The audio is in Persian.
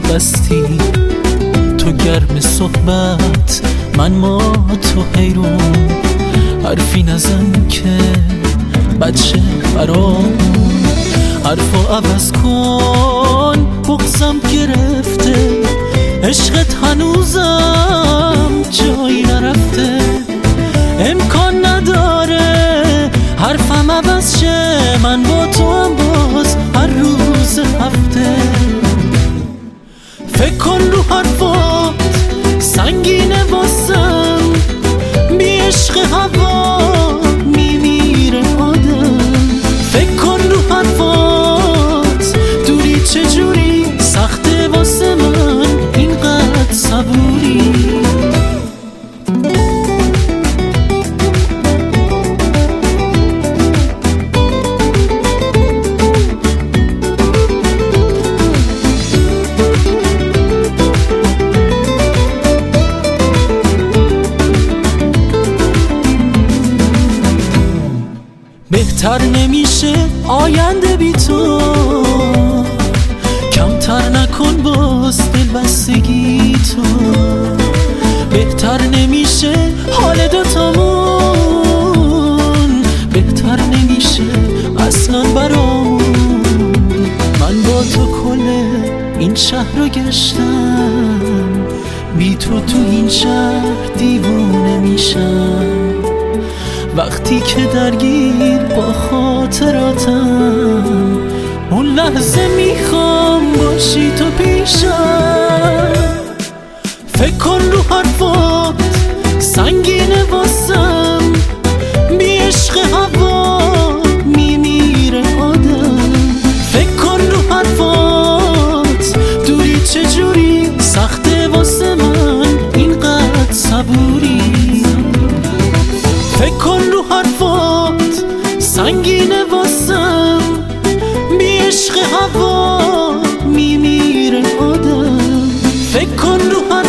بستی، تو گرم صحبت من ما تو حیرون، حرفی نزن که بچه برامون، حرفو عوض کن بغضم گرفته، عشقت هنوزم جایی نرفته، امکان نداره حرفم عوض شه، من با تو هم باز هر روز هفته. فکر کن رو حرفات سنگینه واسم، بی عشق هوا میمیره آدم. فکر کن رو حرفات دوری چجوری سخته واسه من اینقدر صبوری. بهتر نمیشه آینده بی تو، کمتر نکن باز دلبستگی تو، بهتر نمیشه حال دوتامون، بهتر نمیشه اصلا برامون. من با تو کل این شهر رو گشتم، بی تو این شهر دیوونه میشم. وقتی که درگیر با خاطراتم، اون لحظه میخوام باشی تو پیشم. فکر کن رو حرفات سنگینه واسم، بی عشق هوا میمیره آدم. فکر کن رو حرفات دوری چجوری سخته واسه من اینقدر صبوری. فکر کن رو حرفات سنگینه واسم، بی عشق هوا میمیره آدم. فکر کن رو